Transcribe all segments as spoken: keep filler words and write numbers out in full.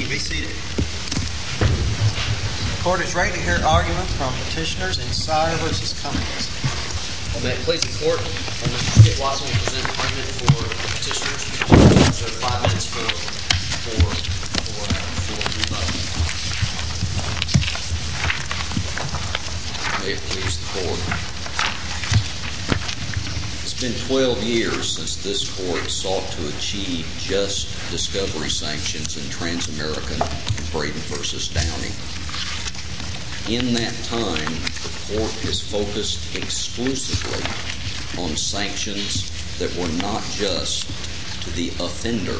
be seated. The court is ready to hear argument from petitioners in Sire v. Cummings. Well, may it please the court, and Mister Skip Watson will present an argument for the petitioners. So five minutes for for for uh, for rebuttal. May it please the court. It's been twelve years since this court sought to achieve just discovery sanctions in Transamerican and Braden v. Downing. In that time, the court has focused exclusively on sanctions that were not just to the offender.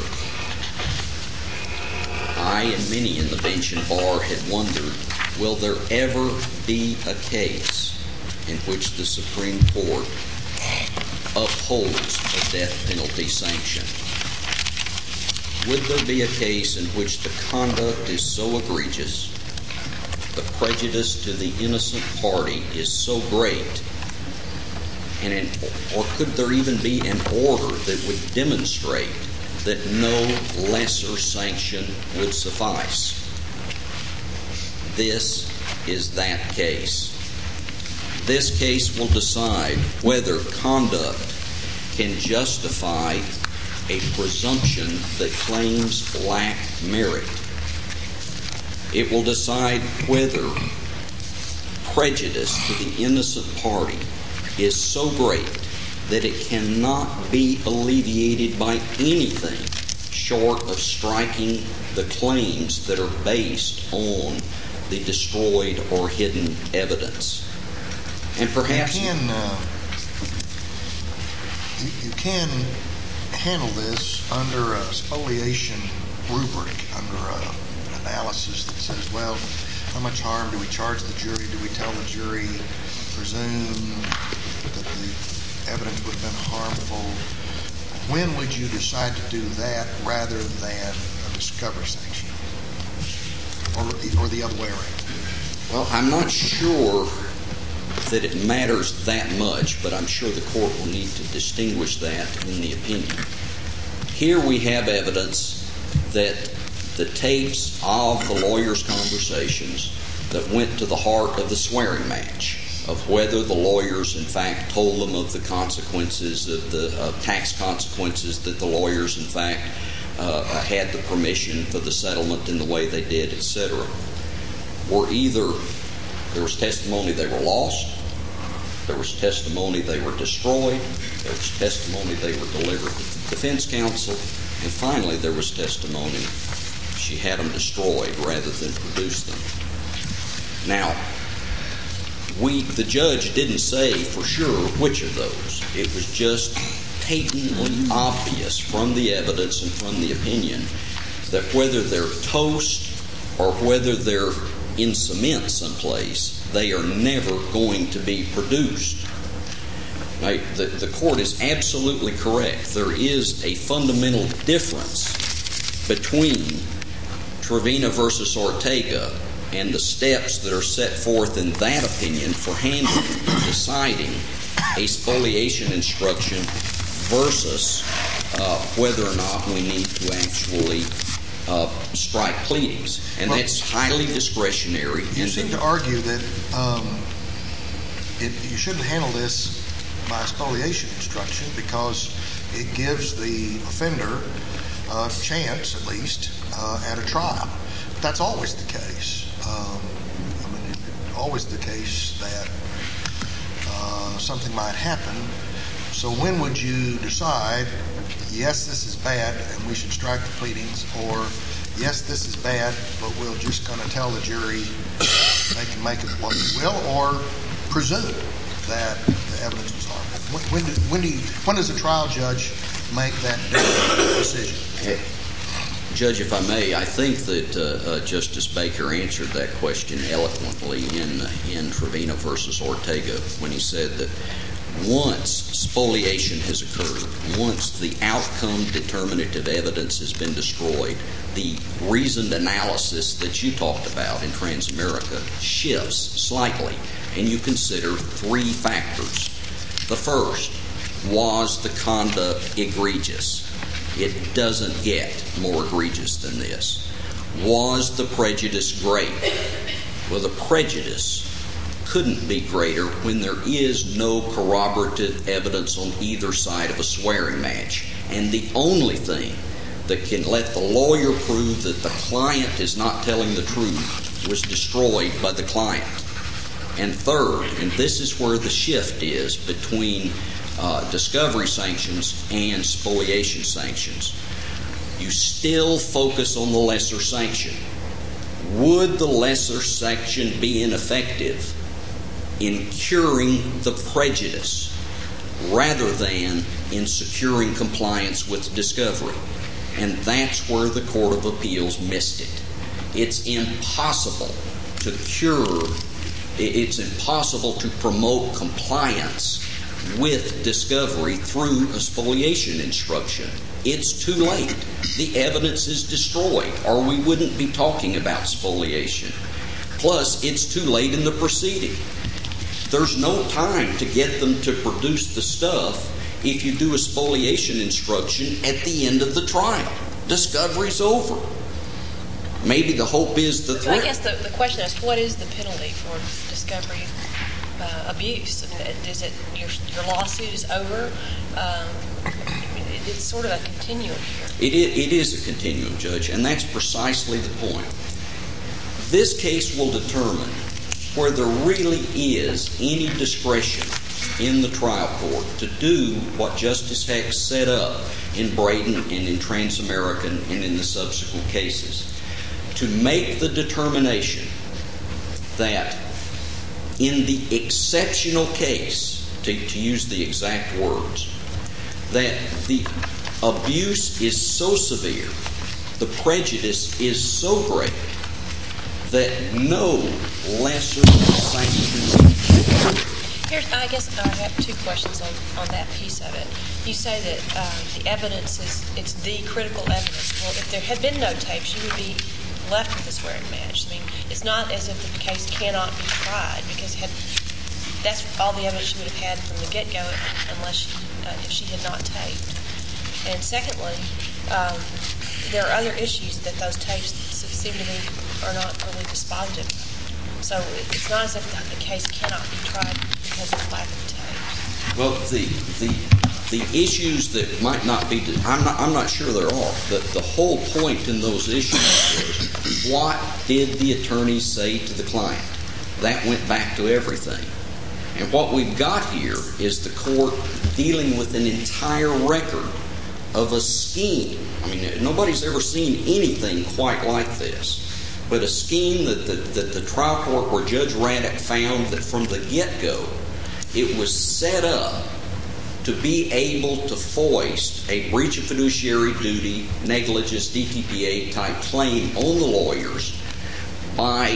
I and many in the bench and bar had wondered, will there ever be a case in which the Supreme Court upholds a death penalty sanction? Would there be a case in which the conduct is so egregious, the prejudice to the innocent party is so great, and an, or could there even be an order that would demonstrate that no lesser sanction would suffice? This is that case. This case will decide whether conduct can justify a presumption that claims lack merit. It will decide whether prejudice to the innocent party is so great that it cannot be alleviated by anything short of striking the claims that are based on the destroyed or hidden evidence. And perhaps you can uh, you, you can handle this under a spoliation rubric, under a analysis that says, well, how much harm do we charge the jury? Do we tell the jury, presume that the evidence would have been harmful? When would you decide to do that rather than a discovery sanction? Or, or the other way around? Well, I'm not sure that it matters that much, but I'm sure the court will need to distinguish that in the opinion. Here we have evidence that the tapes of the lawyers' conversations that went to the heart of the swearing match, of whether the lawyers in fact told them of the consequences, of the uh, tax consequences, that the lawyers in fact uh, had the permission for the settlement in the way they did, et cetera, were either, there was testimony they were lost, there was testimony they were destroyed, there was testimony they were delivered to the defense counsel, and finally there was testimony she had them destroyed rather than produce them. Now, we, the judge didn't say for sure which of those. It was just patently obvious from the evidence and from the opinion that whether they're toast or whether they're in cement someplace, they are never going to be produced. Now, the, the court is absolutely correct. There is a fundamental difference between Trevina versus Ortega and the steps that are set forth in that opinion for handling, deciding a spoliation instruction versus uh, whether or not we need to actually uh, strike pleadings. And well, that's highly discretionary. You seem to argue that um, it, you shouldn't handle this by spoliation instruction because it gives the offender a chance, at least, uh, at a trial. But that's always the case. Um, I mean, it's always the case that uh, something might happen. So when would you decide, yes, this is bad and we should strike the pleadings, or yes, this is bad, but we're just going to tell the jury they can make it what they will, or presume that the evidence was harmful? When, when, do, when, do you, when does a trial judge make that decision? Hey, Judge, if I may, I think that uh, uh, Justice Baker answered that question eloquently in uh, in Trevina versus Ortega when he said that once spoliation has occurred, once the outcome determinative evidence has been destroyed, the reasoned analysis that you talked about in Transamerica shifts slightly, and you consider three factors. The first, was the conduct egregious? It doesn't get more egregious than this. Was the prejudice great? Well, the prejudice couldn't be greater when there is no corroborative evidence on either side of a swearing match. And the only thing that can let the lawyer prove that the client is not telling the truth was destroyed by the client. And third, and this is where the shift is between uh, discovery sanctions and spoliation sanctions, you still focus on the lesser sanction. Would the lesser sanction be ineffective in curing the prejudice rather than in securing compliance with discovery? And that's where the Court of Appeals missed it. It's impossible to cure, it's impossible to promote compliance with discovery through a spoliation instruction. It's too late. The evidence is destroyed, or we wouldn't be talking about spoliation. Plus, it's too late in the proceeding. There's no time to get them to produce the stuff if you do a spoliation instruction at the end of the trial. Discovery's over. Maybe the hope is the threat. So I guess the, the question is, what is the penalty for discovery uh, abuse? I mean, is it your, your lawsuit is over? Um, it, it's sort of a continuum here. It is, it is a continuum, Judge, and that's precisely the point. This case will determine where there really is any discretion in the trial court to do what Justice Heck set up in Braden and in Transamerican and in the subsequent cases, to make the determination that in the exceptional case, to, to use the exact words, that the abuse is so severe, the prejudice is so great, that no lesser sanction. Here's, I guess I have two questions on, on that piece of it. You say that um, the evidence is it's the critical evidence. Well, if there had been no tapes, you would be left with a swearing match. I mean, it's not as if the case cannot be tried, because had, that's all the evidence she would have had from the get-go, unless she, uh, if she had not taped. And secondly, um, there are other issues that those tapes seem to me are not really dispositive. So it's not as if the case cannot be tried because of lack of tapes. Well, the the the issues that might not be, I'm not I'm not sure there are. The the whole point in those issues is, what did the attorney say to the client? That went back to everything. And what we've got here is the court dealing with an entire record of a scheme. I mean, nobody's ever seen anything quite like this. But a scheme that the, that the trial court where Judge Raddick found that from the get-go it was set up to be able to foist a breach of fiduciary duty, negligence, D T P A type claim on the lawyers by,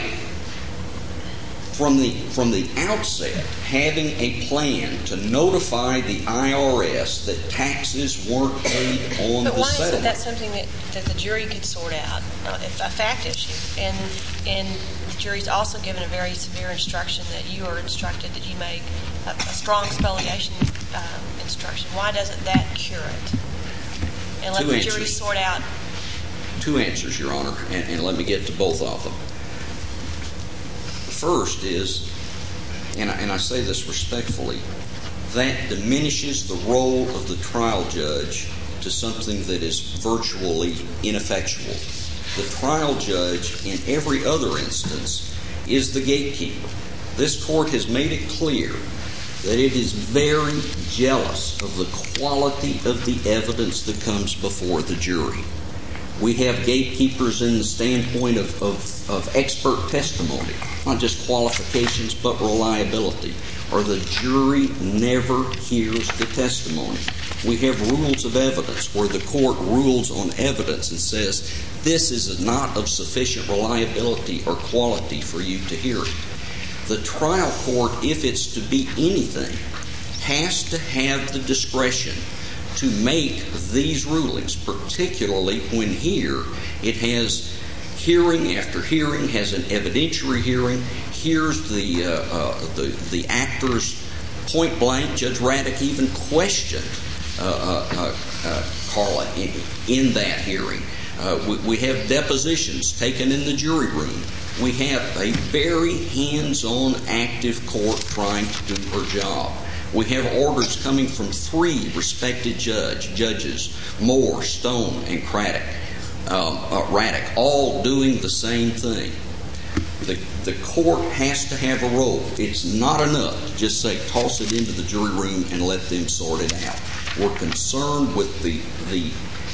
from the from the outset, having a plan to notify the I R S that taxes weren't paid on but the why settlement. Isn't that something that, that the jury could sort out, uh, a fact issue? And and the jury's also given a very severe instruction that you are instructed that you make a, a strong spoliation um, instruction. Why doesn't that cure it? And let Two the answers. jury sort out. Two answers, Your Honor, and, and let me get to both of them. First is, and I, and I say this respectfully, that diminishes the role of the trial judge to something that is virtually ineffectual. The trial judge, in every other instance, is the gatekeeper. This court has made it clear that it is very jealous of the quality of the evidence that comes before the jury. We have gatekeepers in the standpoint of, of, of expert testimony, not just qualifications but reliability, or the jury never hears the testimony. We have rules of evidence where the court rules on evidence and says this is not of sufficient reliability or quality for you to hear it. The trial court, if it's to be anything, has to have the discretion to make these rulings, particularly when here it has hearing after hearing, has an evidentiary hearing, hears the, uh, uh, the, the actors point blank. Judge Raddick even questioned uh, uh, uh, Carla in, in that hearing. Uh, we, we have depositions taken in the jury room. We have a very hands-on, active court trying to do her job. We have orders coming from three respected judge, judges, Moore, Stone, and Craddock, um, uh, Raddick, all doing the same thing. The, the court has to have a role. It's not enough to just say, toss it into the jury room and let them sort it out. We're concerned with the, the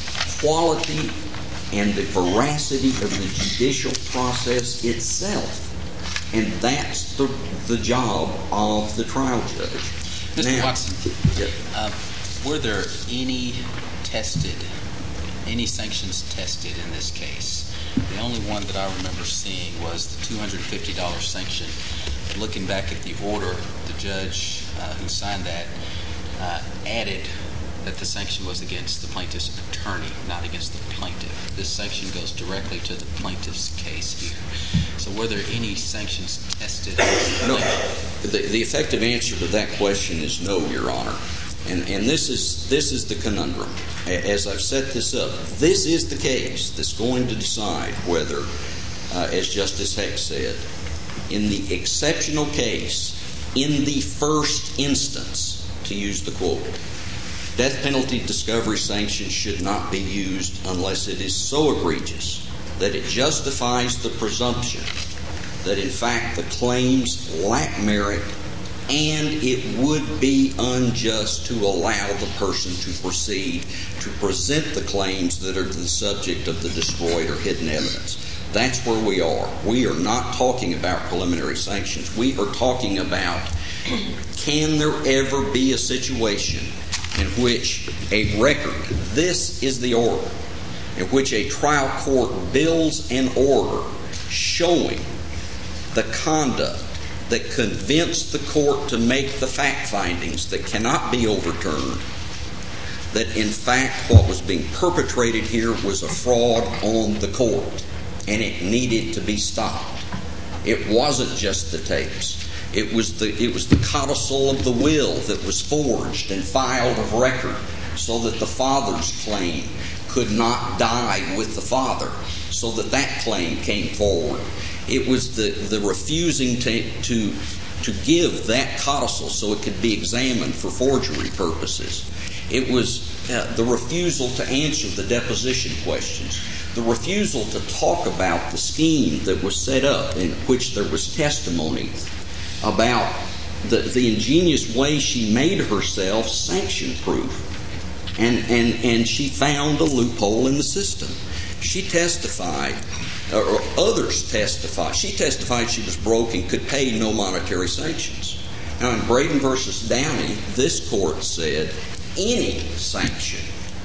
quality and the veracity of the judicial process itself. And that's the, the job of the trial judge. Mister Now, Watson, yeah. uh, were there any tested, any sanctions tested in this case? The only one that I remember seeing was the two hundred fifty dollars sanction. Looking back at the order, the judge uh, who signed that uh, added that the sanction was against the plaintiff's attorney, not against the plaintiff. This sanction goes directly to the plaintiff's case here. So were there any sanctions tested? No. The, the effective answer to that question is no, Your Honor. And, and this is this is the conundrum. As I've set this up, this is the case that's going to decide whether, uh, as Justice Heck said, in the exceptional case, in the first instance, to use the quote, death penalty discovery sanctions should not be used unless it is so egregious that it justifies the presumption that in fact the claims lack merit and it would be unjust to allow the person to proceed to present the claims that are the subject of the destroyed or hidden evidence. That's where we are. We are not talking about preliminary sanctions. We are talking about, can there ever be a situation in which a record, this is the order, in which a trial court builds an order showing the conduct that convinced the court to make the fact findings that cannot be overturned, that in fact what was being perpetrated here was a fraud on the court and it needed to be stopped. It wasn't just the tapes. It was the it was the codicil of the will that was forged and filed of record so that the father's claim could not die with the father, so that that claim came forward. It was the, the refusing to, to, to give that codicil so it could be examined for forgery purposes. It was uh, the refusal to answer the deposition questions, the refusal to talk about the scheme that was set up in which there was testimony about the, the ingenious way she made herself sanction-proof. And, and, and she found a loophole in the system. She testified, or others testified. She testified she was broke and could pay no monetary sanctions. Now, in Braden versus Downey, this court said any sanction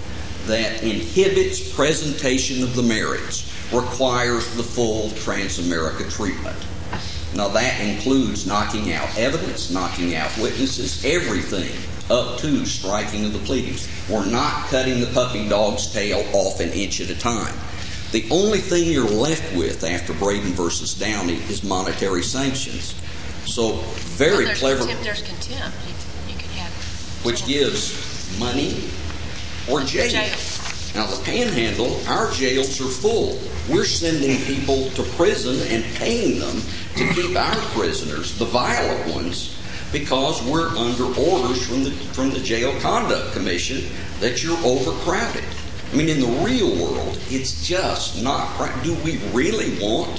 that inhibits presentation of the merits requires the full Transamerica treatment. Now, that includes knocking out evidence, knocking out witnesses, everything up to striking of the pleadings. We're not cutting the puppy dog's tail off an inch at a time. The only thing you're left with after Braden versus Downey is monetary sanctions. So, very well, there's clever. Contempt, there's contempt. You, you can have. Which gives money or jail. jail. Now, the Panhandle, our jails are full. We're sending people to prison and paying them to keep our prisoners, the violent ones, because we're under orders from the from the Jail Conduct Commission that you're overcrowded. I mean, in the real world, it's just not. Do we really want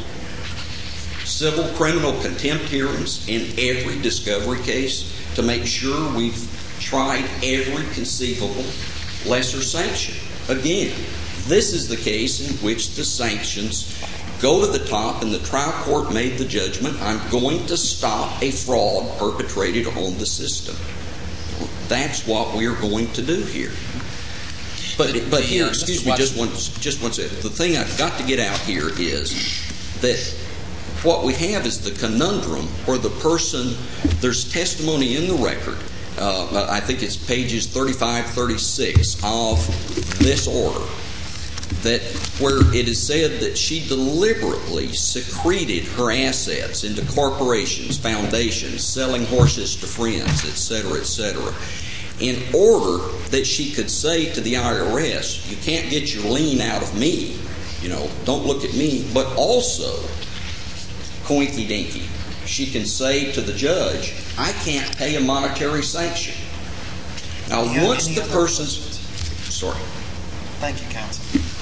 civil criminal contempt hearings in every discovery case to make sure we've tried every conceivable lesser sanction? Again, this is the case in which the sanctions go to the top and the trial court made the judgment, I'm going to stop a fraud perpetrated on the system. That's what we are going to do here. But but here, excuse me, just one just one second. The thing I've got to get out here is that what we have is the conundrum where the person, there's testimony in the record, uh, I think it's pages thirty-five, thirty-six of this order, that where it is said that she deliberately secreted her assets into corporations, foundations, selling horses to friends, et cetera, et cetera. in order that she could say to the I R S, you can't get your lien out of me, you know, don't look at me, but also, coinky dinky, she can say to the judge, I can't pay a monetary sanction. Now, Do you have once any the other person's... questions? Sorry. Thank you, counsel.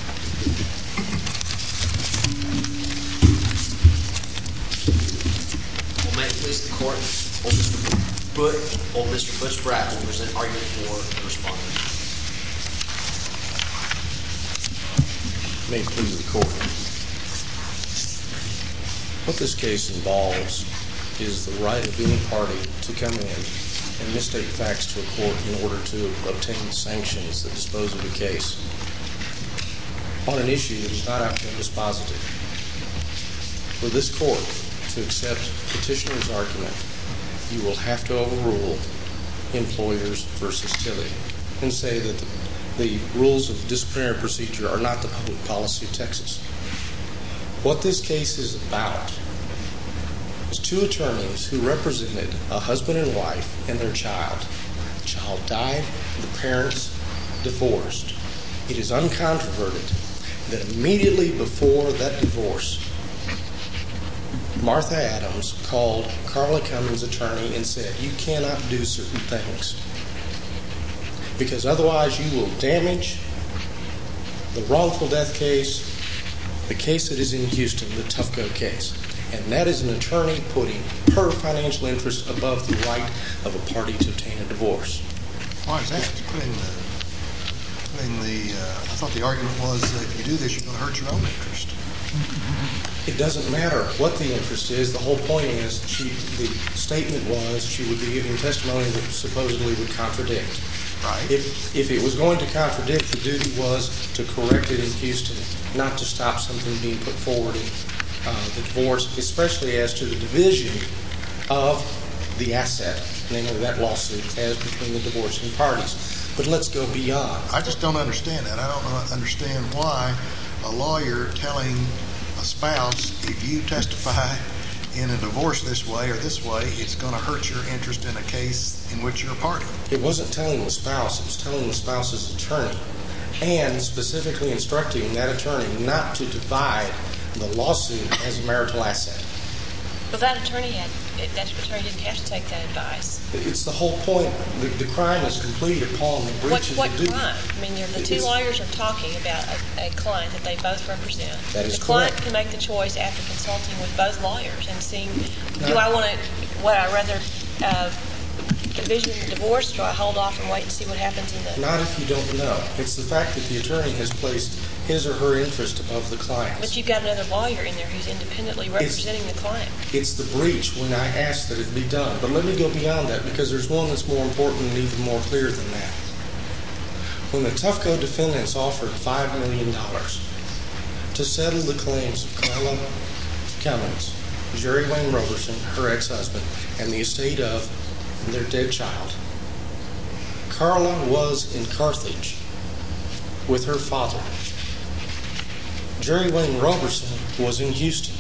Well, may it please the court, old Mister But, old Mister Butch Brack will present argument for the respondent. May it please the court. What this case involves is the right of any party to come in and misstate facts to a court in order to obtain sanctions that dispose of the case on an issue that is not outcome dispositive. For this court to accept petitioner's argument, you will have to overrule Employers versus Tilley and say that the, the rules of disciplinary procedure are not the public policy of Texas. What this case is about is two attorneys who represented a husband and wife and their child. The child died, the parents divorced. It is uncontroverted that immediately before that divorce, Martha Adams called Carla Cummings' attorney and said, you cannot do certain things because otherwise you will damage the wrongful death case, the case that is in Houston, the Tufco case. And that is an attorney putting her financial interest above the right of a party to obtain a divorce. Why is that? Putting the, putting the uh, I thought the argument was that if you do this, you're going to hurt your own interest. It doesn't matter what the interest is. The whole point is she, the statement was she would be giving testimony that supposedly would contradict. Right. If, if it was going to contradict, the duty was to correct it in Houston, not to stop something being put forward in uh, the divorce, especially as to the division of the asset, namely that lawsuit, as between the divorcing parties. But let's go beyond. I just don't understand that. I don't understand why a lawyer telling a spouse, if you testify in a divorce this way or this way, it's going to hurt your interest in a case in which you're a party. It wasn't telling the spouse, it was telling the spouse's attorney, and specifically instructing that attorney not to divide the lawsuit as a marital asset. But that attorney had, that attorney didn't have to take that advice. It's the whole point. The, the crime is completed upon the breach What, of what the duty. crime? I mean, you're, the two It's- lawyers are talking about a, a client that they both represent. That is the client correct. can make the choice after consulting with both lawyers and seeing, do No. I want to, what I rather uh, division and divorce, or do I hold off and wait and see what happens in the... Not if you don't know. It's the fact that the attorney has placed his or her interest above the client's. But you've got another lawyer in there who's independently representing the client. It's the breach when I ask that it be done. But let me go beyond that, because there's one that's more important and even more clear than that. When the Tufco defendants offered five million dollars to settle the claims of Carla Cummings, Jerry Wayne Roberson, her ex-husband, and the estate of their dead child, Carla was in Carthage with her father. Jerry Wayne Roberson was in Houston.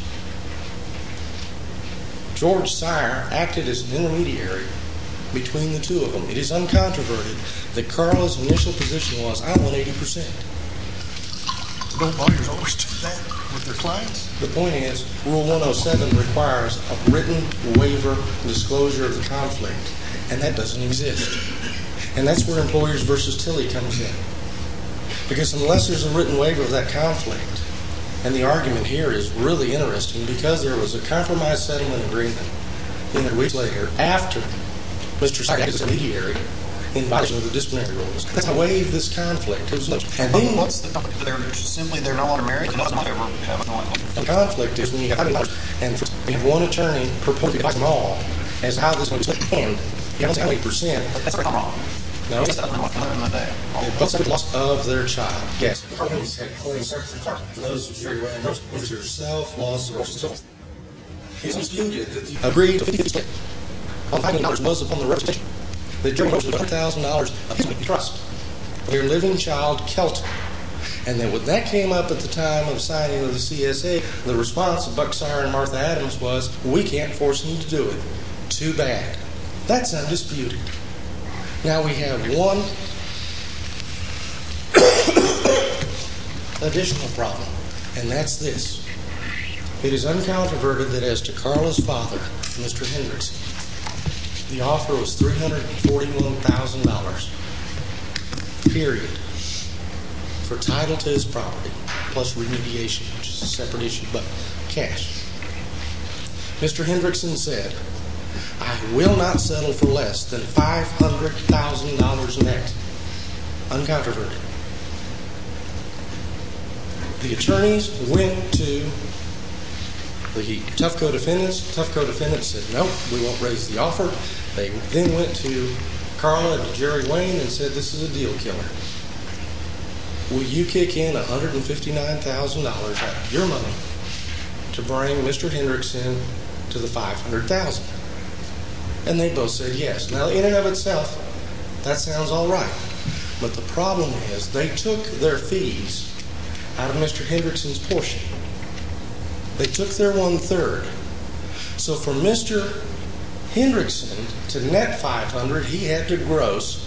George Sire acted as an intermediary between the two of them. It is uncontroverted that Carla's initial position was, I want eighty percent. Don't lawyers always do that with their clients? The point is, Rule one oh seven requires a written waiver disclosure of the conflict, and that doesn't exist. And that's where Employers versus Tilley comes in. Because unless there's a written waiver of that conflict, and the argument here is really interesting because there was a compromise settlement agreement in a week later after Mister Sire acted as intermediary in violation of the disciplinary rules. That's how I waived this conflict. It was like, and then What's the conflict? They're simply they're no longer married. They're not ever have a conflict. the conflict is when you have and you have one attorney purporting to advise them all as to how this is going to end. You have to have eight percent. That's where I'm wrong. No, That's the other the day. they both suffered loss of their child. Yes. Those was yourself, loss of yourself. It's disputed that the agreed to fifty percent on five million dollars was upon the representation. The jury was one hundred thousand dollars of his trust. Their living child, Kelton. And then when that came up at the time of signing of the C S A, the response of Buck Sire and Martha Adams was, we can't force him to do it. Too bad. That's undisputed. Now we have one additional problem, and that's this. It is uncontroverted that as to Carla's father, Mister Hendrickson, the offer was three hundred forty-one thousand dollars, period, for title to his property, plus remediation, which is a separate issue, but cash. Mister Hendrickson said, I will not settle for less than five hundred thousand dollars net. Uncontroverted. The attorneys went to the tough co-defendants. Tough co-defendants said, nope, we won't raise the offer. They then went to Carla and to Jerry Wayne and said, this is a deal killer. Will you kick in one hundred fifty-nine thousand dollars out of your money to bring Mister Hendrickson to the five hundred thousand dollars? And they both said yes. Now, in and of itself, that sounds all right. But the problem is they took their fees out of Mister Hendrickson's portion. They took their one-third. So for Mister Hendrickson to net five hundred dollars, he had to gross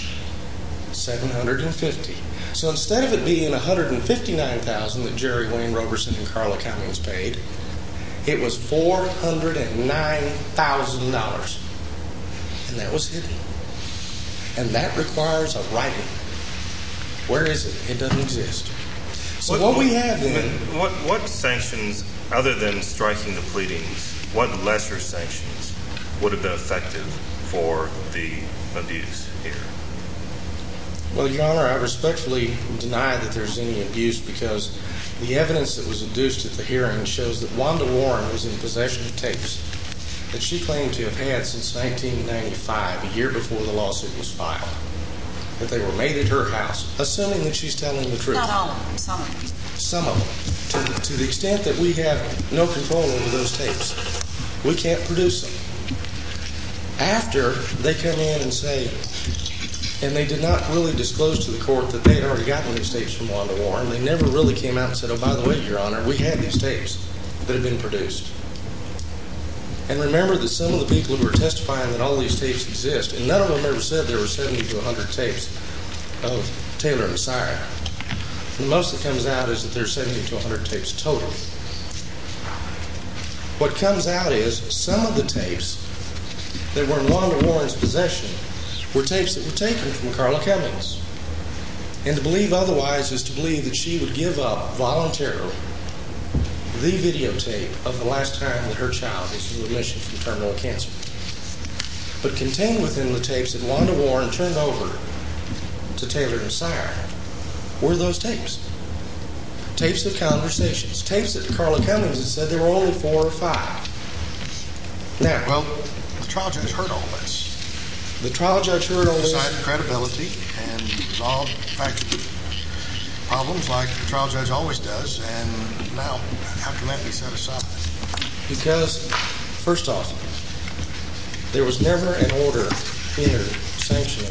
seven hundred fifty dollars. So instead of it being one hundred fifty-nine thousand dollars that Jerry Wayne Roberson and Carla Cummings paid, it was four hundred nine thousand dollars. And that was hidden. And that requires a writing. Where is it? It doesn't exist. So what, what we have then... What, what sanctions, other than striking the pleadings, what lesser sanctions would have been effective for the abuse here? Well, Your Honor, I respectfully deny that there's any abuse because the evidence that was adduced at the hearing shows that Wanda Warren was in possession of tapes that she claimed to have had since nineteen ninety-five, a year before the lawsuit was filed, that they were made at her house, assuming that she's telling the truth. Not all of them, some of them. Some of them. To, to the extent that we have no control over those tapes, we can't produce them. After they come in and say, and they did not really disclose to the court that they had already gotten these tapes from Wanda Warren. They never really came out and said, oh, by the way, Your Honor, we had these tapes that had been produced. And remember that some of the people who were testifying that all these tapes exist, and none of them ever said there were seventy to one hundred tapes of Taylor and Sire. The most that comes out is that there's seventy to one hundred tapes total. What comes out is some of the tapes that were in Wanda Warren's possession were tapes that were taken from Carla Cummings. And to believe otherwise is to believe that she would give up voluntarily the videotape of the last time that her child was in remission from terminal cancer. But contained within the tapes that Wanda Warren turned over to Taylor and Sire were those tapes. Tapes of conversations. Tapes that Carla Cummings had said there were only four or five. Now, well, the trial judge heard all this. The trial judge heard all this. Decided credibility and resolved factual problems like the trial judge always does. And now, how can that be set aside? Because, first off, there was never an order entered sanctioning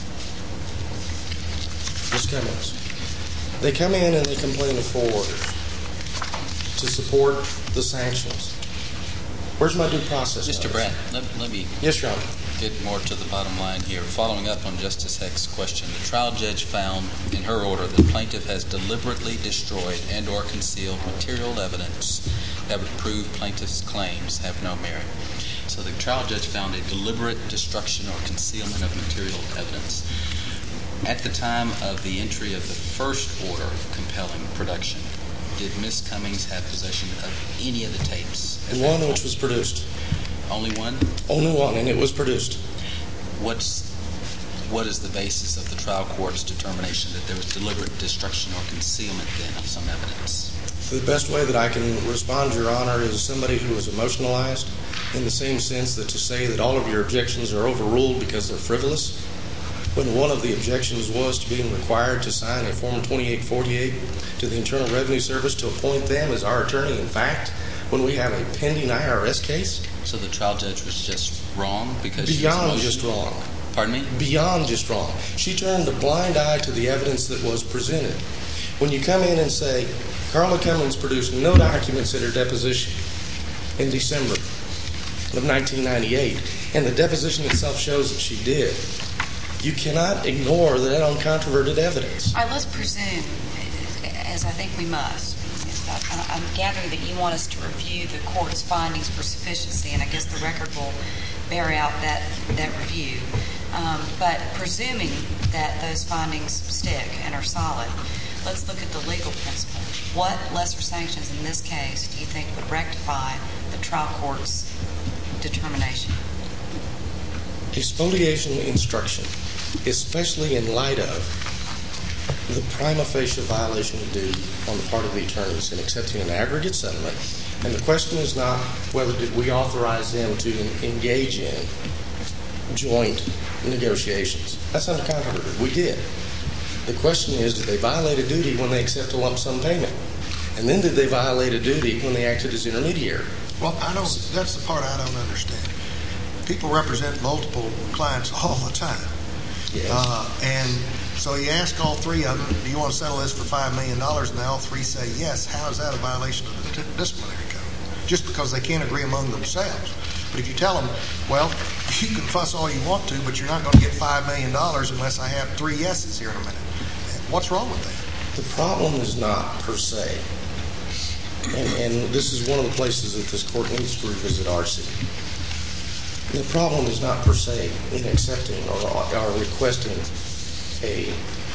Miz Cummings. They come in and they complain of four orders to support the sanctions. Where's my due process? Mister Brandt, let, let me yes, Your Honor. get more to the bottom line here. Following up on Justice Heck's question, the trial judge found in her order that plaintiff has deliberately destroyed and or concealed material evidence that would prove plaintiff's claims have no merit. So the trial judge found a deliberate destruction or concealment of material evidence. At the time of the entry of the first order compelling production, did Miz Cummings have possession of any of the tapes? One which was produced. Only one? Only one, and it was produced. What's what is the basis of the trial court's determination that there was deliberate destruction or concealment then of some evidence? The best way that I can respond, Your Honor, is somebody who is emotionalized in the same sense that to say that all of your objections are overruled because they're frivolous, when one of the objections was to being required to sign a Form twenty-eight forty-eight to the Internal Revenue Service to appoint them as our attorney in fact, when we have a pending I R S case. So the trial judge was just wrong because Beyond she was just wrong. Pardon me? Beyond just wrong. She turned a blind eye to the evidence that was presented. When you come in and say, Carla Cummings produced no documents at her deposition in December of nineteen ninety-eight, and the deposition itself shows that she did, You cannot ignore that uncontroverted evidence. All right, let's presume, as I think we must. I'm gathering that you want us to review the court's findings for sufficiency, and I guess the record will bear out that, that review. Um, but presuming that those findings stick and are solid, let's look at the legal principle. What lesser sanctions in this case do you think would rectify the trial court's determination? A spoliation instruction, especially in light of the prima facie violation of duty on the part of the attorneys in accepting an aggregate settlement. And the question is not whether did we authorize them to engage in joint negotiations. That's uncontroverted. We did. The question is, did they violate a duty when they accept a lump sum payment? And then did they violate a duty when they acted as intermediary? Well, I don't, that's the part I don't understand. People represent multiple clients all the time. Yes. Uh, and so you ask all three of them, do you want to settle this for five million dollars? And they all three say yes. How is that a violation of the disciplinary code? Just because they can't agree among themselves. But if you tell them, well, you can fuss all you want to, but you're not going to get five million dollars unless I have three yeses here in a minute. What's wrong with that? The problem is not per se, and, and this is one of the places that this court needs to revisit R C. The problem is not per se in accepting or, or requesting a,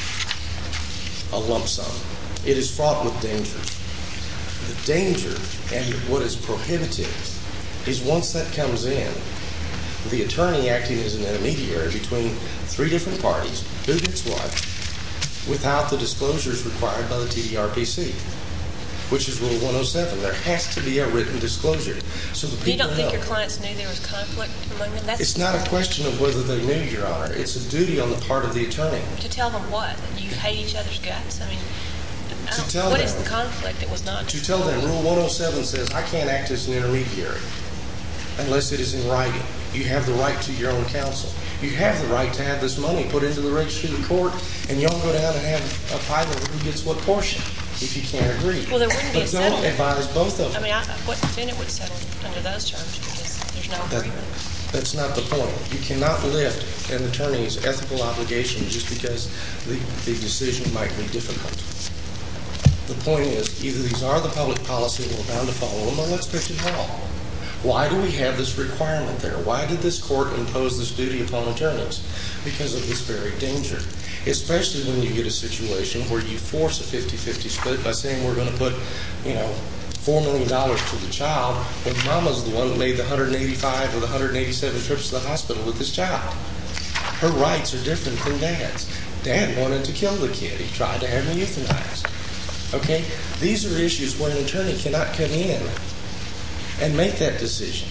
a lump sum. It is fraught with danger. The danger and what is prohibited is once that comes in, the attorney acting as an intermediary between three different parties, who gets what, without the disclosures required by the T D R P C, which is Rule one oh seven. There has to be a written disclosure. So the people You don't think know. your clients knew there was conflict among them? That's It's not a question of whether they knew, Your Honor. It's a duty on the part of the attorney. To tell them what? That you hate each other's guts? I mean, I To don't- tell what them. is the conflict that was not? To tell them, Rule one oh seven says, I can't act as an intermediary unless it is in writing. You have the right to your own counsel. You have the right to have this money put into the registry of the court, and you all go down and have a fight over who gets what portion, if you can't agree. Well, there wouldn't be but a don't settlement. advise both of I them. mean, I, what defendant would settle under those terms because there's no That, agreement? that's not the point. You cannot lift an attorney's ethical obligation just because the, the decision might be difficult. The point is, either these are the public policy and we're bound to follow them, or let's pitch it all. Why do we have this requirement there? Why did this court impose this duty upon attorneys? Because of this very danger. Especially when you get a situation where you force a fifty-fifty split by saying we're going to put, you know, four million dollars to the child when mama's the one that made the one hundred eighty-five or the one hundred eighty-seven trips to the hospital with this child. Her rights are different than dad's. Dad wanted to kill the kid. He tried to have him euthanized. Okay? These are issues where an attorney cannot come in and make that decision.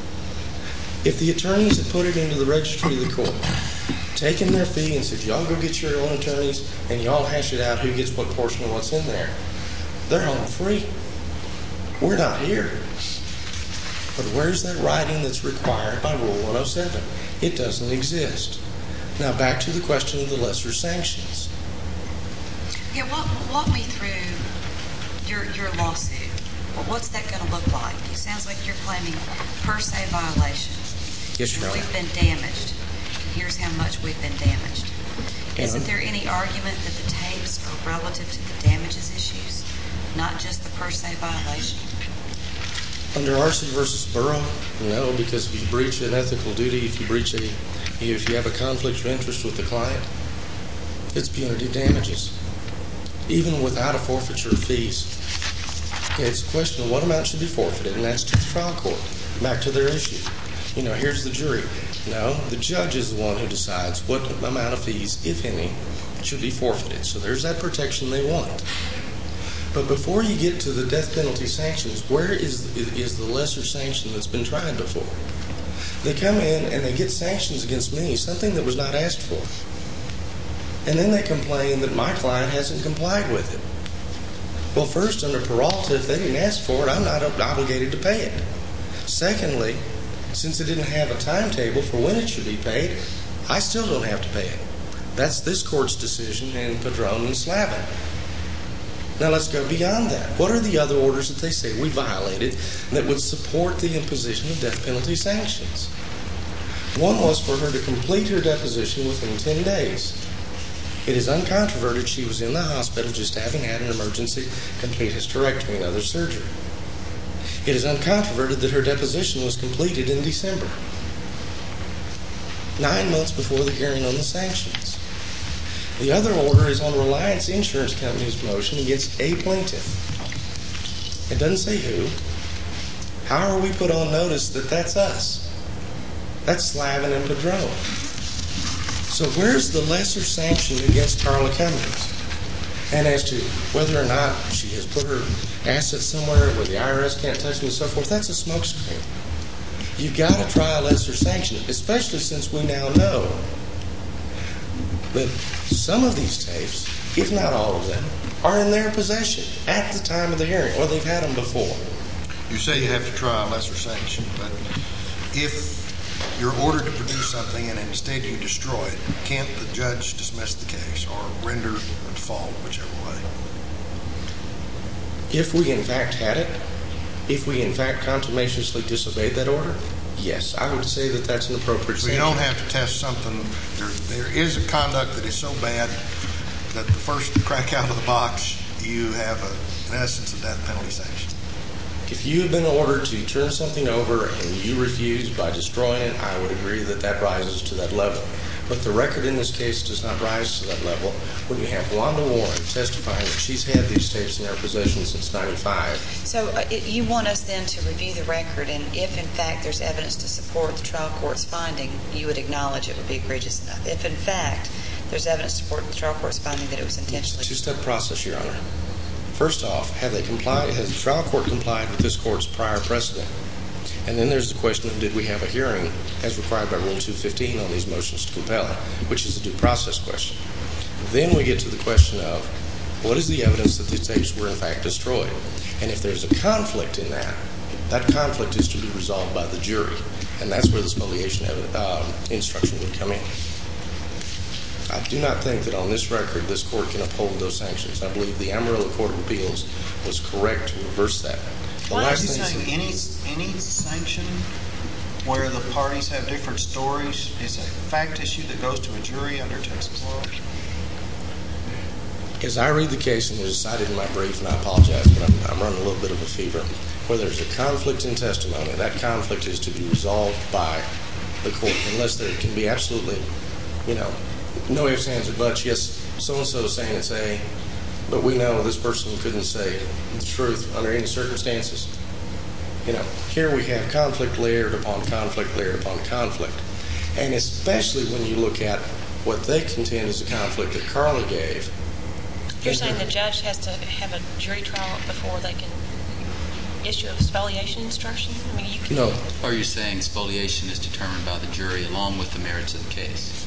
If the attorneys had put it into the registry of the court, taken their fee and said, y'all go get your own attorneys and y'all hash it out who gets what portion of what's in there, they're home free. We're not here. But where's that writing that's required by Rule one oh seven? It doesn't exist. Now back to the question of the lesser sanctions. Yeah, walk, walk me through your your lawsuit. Well, what's that going to look like? It sounds like you're claiming per se violation. Yes, Your Honor. We've been damaged. Here's how much we've been damaged. Isn't And- there any argument that the tapes are relative to the damages issues, not just the per se violation? Under R C versus Burrow, no, because if you breach an ethical duty, if you breach a, if you have a conflict of interest with the client, it's punitive damages, even without a forfeiture of fees. Okay, it's a question of what amount should be forfeited, and that's to the trial court. Back to their issue. You know, here's the jury. No, the judge is the one who decides what amount of fees, if any, should be forfeited. So there's that protection they want. But before you get to the death penalty sanctions, where is is the lesser sanction that's been tried before? They come in and they get sanctions against me, something that was not asked for. And then they complain that my client hasn't complied with it. Well, first, under Peralta, if they didn't ask for it, I'm not obligated to pay it. Secondly, since it didn't have a timetable for when it should be paid, I still don't have to pay it. That's this court's decision in Padron and Slavin. Now let's go beyond that. What are the other orders that they say we violated that would support the imposition of death penalty sanctions? One was for her to complete her deposition within ten days. It is uncontroverted she was in the hospital just having had an emergency complete hysterectomy and other surgery. It is uncontroverted that her deposition was completed in December, nine months before the hearing on the sanctions. The other order is on Reliance Insurance Company's motion against a plaintiff. It doesn't say who. How are we put on notice that that's us? That's Slavin and Padron. So where's the lesser sanction against Carla Cummings? And as to whether or not she has put her assets somewhere where the I R S can't touch them and so forth, that's a smokescreen. You've got to try a lesser sanction, especially since we now know that some of these tapes, if not all of them, are in their possession at the time of the hearing, or they've had them before. You say you have to try a lesser sanction, but if you're ordered to produce something and instead you destroy it, can't the judge dismiss the case or render a default, whichever way? If we in fact had it, if we in fact contumaciously disobeyed that order, yes, I would say that that's an appropriate So sanction. you don't have to test something. There, there is a conduct that is so bad that the first crack out of the box, you have, a, in essence, a death penalty sanction. If you have been ordered to turn something over and you refuse by destroying it, I would agree that that rises to that level. But the record in this case does not rise to that level when you have Wanda Warren testifying that she's had these tapes in her possession since ninety-five. So uh, it, you want us then to review the record, and if in fact there's evidence to support the trial court's finding, you would acknowledge it would be egregious enough. If in fact there's evidence to support the trial court's finding that it was intentionally... It's a two-step process, Your Honor. First off, have they complied, has the trial court complied with this court's prior precedent? And then there's the question of did we have a hearing as required by Rule two fifteen on these motions to compel, which is a due process question. Then we get to the question of what is the evidence that these tapes were in fact destroyed? And if there's a conflict in that, that conflict is to be resolved by the jury. And that's where the spoliation uh, instruction would come in. I do not think that on this record this court can uphold those sanctions. I believe the Amarillo Court of Appeals was correct to reverse that. The Why are you last thing saying any, any sanction where the parties have different stories is a fact issue that goes to a jury under Texas law? As I read the case, and it is cited in my brief, and I apologize, but I'm, I'm running a little bit of a fever, where there's a conflict in testimony, that conflict is to be resolved by the court, unless there can be absolutely, you know, no ifs, ands, or buts. Yes, so-and-so is saying it's A, but we know this person couldn't say the truth under any circumstances. You know, here we have conflict layered upon conflict layered upon conflict. And especially when you look at what they contend is a conflict that Carla gave. You're saying the judge has to have a jury trial before they can issue a spoliation instruction? I mean, you can... No. Or are you saying spoliation is determined by the jury along with the merits of the case?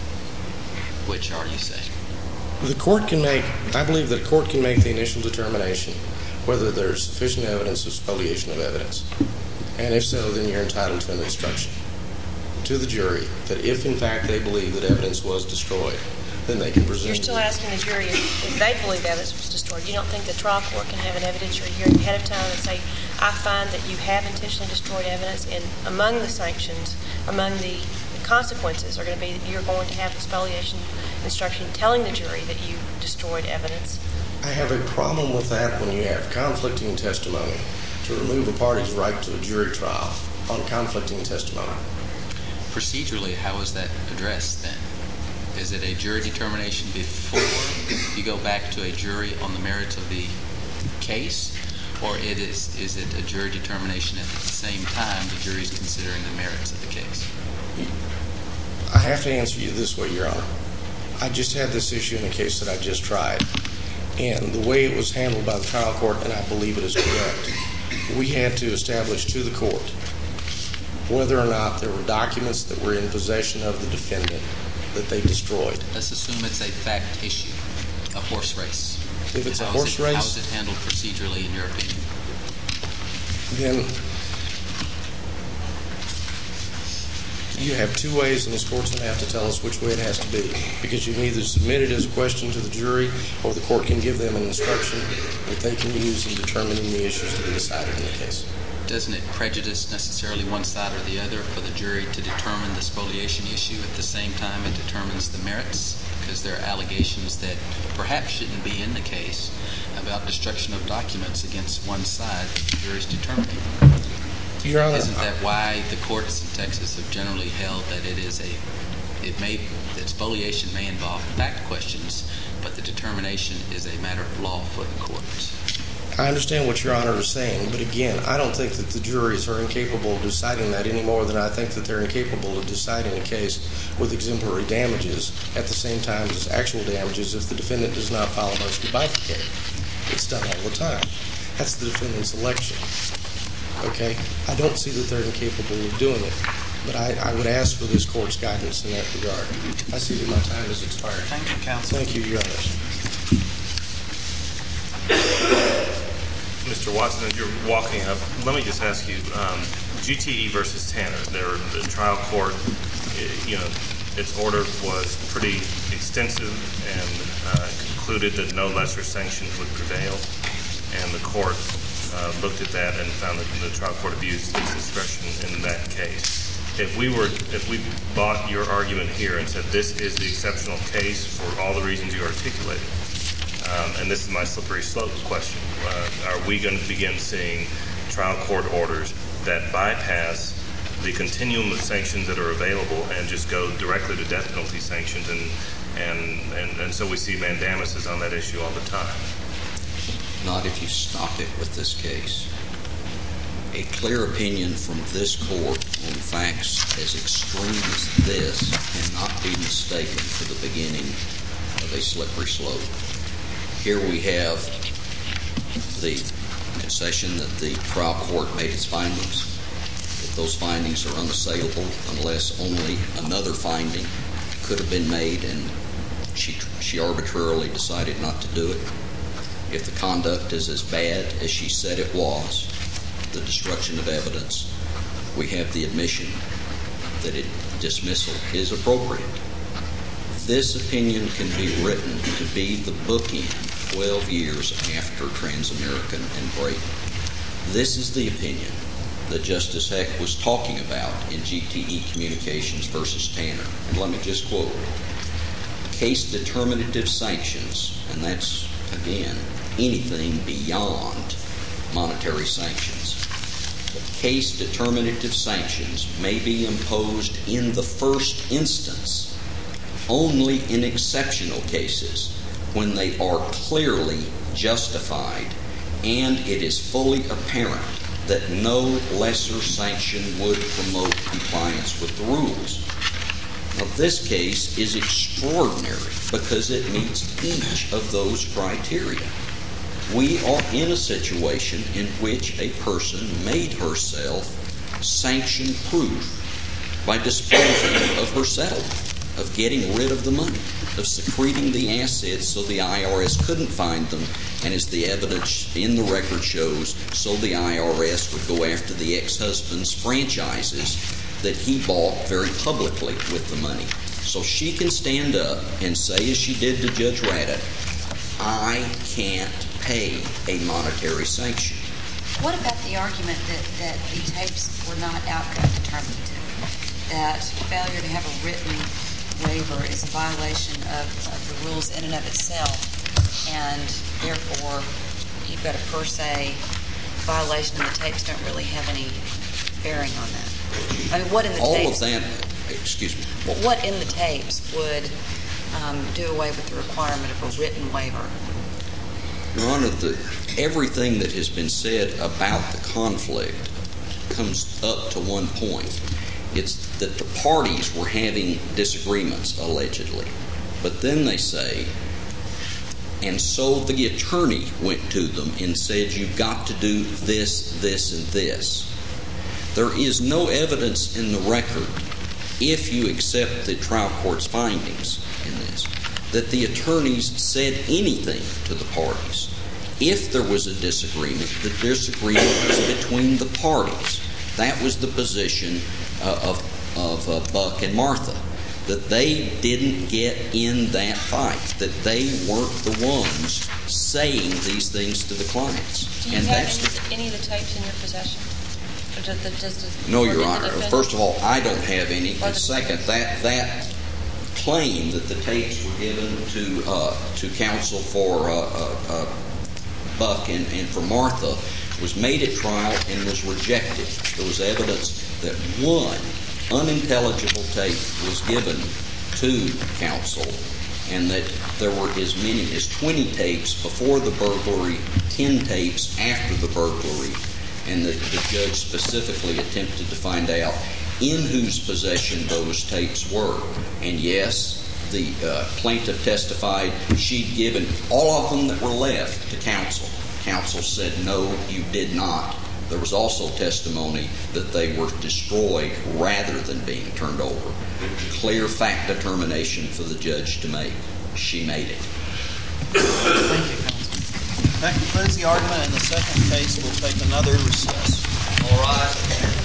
Which are you saying? The court can make, I believe that a court can make the initial determination whether there's sufficient evidence of spoliation of evidence. And if so, then you're entitled to an instruction to the jury that if in fact they believe that evidence was destroyed, then they can presume. You're still asking the jury if they believe evidence was destroyed. You don't think the trial court can have an evidentiary hearing ahead of time and say, I find that you have intentionally destroyed evidence, and among the sanctions, among the consequences are going to be that you're going to have a spoliation instruction telling the jury that you destroyed evidence? I have a problem with that when you have conflicting testimony to remove a party's right to a jury trial on conflicting testimony. Procedurally, how is that addressed then? Is it a jury determination before you go back to a jury on the merits of the case? Or it is, is it a jury determination at the same time the jury is considering the merits of the case? I have to answer you this way, Your Honor. I just had this issue in a case that I just tried. And the way it was handled by the trial court, and I believe it is correct, we had to establish to the court whether or not there were documents that were in possession of the defendant that they destroyed. Let's assume it's a fact issue, a horse race. If it's a How horse is it, race, how is it handled procedurally in your opinion? then You have two ways, and this court's going to have to tell us which way it has to be, because you can either submit it as a question to the jury, or the court can give them an instruction that they can use in determining the issues to be decided in the case. Doesn't it prejudice necessarily one side or the other for the jury to determine the spoliation issue at the same time it determines the merits? Because there are allegations that perhaps shouldn't be in the case about destruction of documents against one side that the jury's determining. Your Honor, isn't that why the courts in Texas have generally held that it is a, it may, that spoliation may involve fact questions, but the determination is a matter of law for the courts? I understand what Your Honor is saying, but again, I don't think that the juries are incapable of deciding that any more than I think that they're incapable of deciding a case with exemplary damages at the same time as actual damages if the defendant does not file a motion to bifurcate. It's done all the time. That's the defendant's election. Okay? I don't see that they're incapable of doing it, but I, I would ask for this court's guidance in that regard. I see that my time has expired. Thank you, counsel. Thank you, Your Honor. Mister Watson, as you're walking up, let me just ask you, um, G T E versus Tanner, there, the trial court, it, you know, its order was pretty extensive and uh, concluded that no lesser sanctions would prevail, and the court uh, looked at that and found that the trial court abused its discretion in that case. If we were, if we bought your argument here and said this is the exceptional case for all the reasons you articulated, um, and this is my slippery slope question, uh, are we going to begin seeing trial court orders that bypass the continuum of sanctions that are available and just go directly to death penalty sanctions, and and, and, and so we see mandamuses on that issue all the time? Not if you stop it with this case. A clear opinion from this court on facts as extreme as this cannot be mistaken for the beginning of a slippery slope. Here we have the concession that the trial court made its findings, that those findings are unassailable unless only another finding could have been made and she, she arbitrarily decided not to do it. If the conduct is as bad as she said it was, the destruction of evidence, we have the admission that it, dismissal is appropriate. This opinion can be written to be the bookend twelve years after Transamerican and Brady. This is the opinion that Justice Heck was talking about in G T E Communications versus Tanner. And let me just quote, case determinative sanctions, and that's, again, anything beyond monetary sanctions. Case determinative sanctions may be imposed in the first instance only in exceptional cases when they are clearly justified and it is fully apparent that no lesser sanction would promote compliance with the rules. Now, this case is extraordinary because it meets each of those criteria. We are in a situation in which a person made herself sanction-proof by disposing of her settlement, of getting rid of the money, of secreting the assets so the I R S couldn't find them, and as the evidence in the record shows, so the I R S would go after the ex-husband's franchises that he bought very publicly with the money. So she can stand up and say, as she did to Judge Raddat, I can't pay a monetary sanction. What about the argument that, that the tapes were not outcome determinative, that failure to have a written waiver is a violation of, of the rules in and of itself, and therefore you've got a per se violation and the tapes don't really have any bearing on that? I mean, what in the All tapes... of that, excuse me. What in the tapes would um, do away with the requirement of a written waiver? Your Honor, the, everything that has been said about the conflict comes up to one point. It's that the parties were having disagreements, allegedly. But then they say, and so the attorney went to them and said, you've got to do this, this, and this. There is no evidence in the record, if you accept the trial court's findings in this, that the attorneys said anything to the parties. If there was a disagreement, the disagreement was between the parties. That was the position uh, of of uh, Buck and Martha, that they didn't get in that fight, that they weren't the ones saying these things to the clients. Do you and have that's any, any of the tapes in your possession? Or does the, does the, No, or Your did the Honor. defendant- First of all, I don't have any. Or And the- second, that that claim that the tapes were given to uh, to counsel for uh, uh, uh, Buck and, and for Martha was made at trial and was rejected. There was evidence that one unintelligible tape was given to counsel, and that there were as many as twenty tapes before the burglary, ten tapes after the burglary, and that the judge specifically attempted to find out in whose possession those tapes were. And yes, the uh, plaintiff testified she'd given all of them that were left to counsel. Counsel said, no, you did not. There was also testimony that they were destroyed rather than being turned over. Clear fact determination for the judge to make. She made it. Thank you, counsel. That concludes the argument in the second case. We'll take another recess. All rise.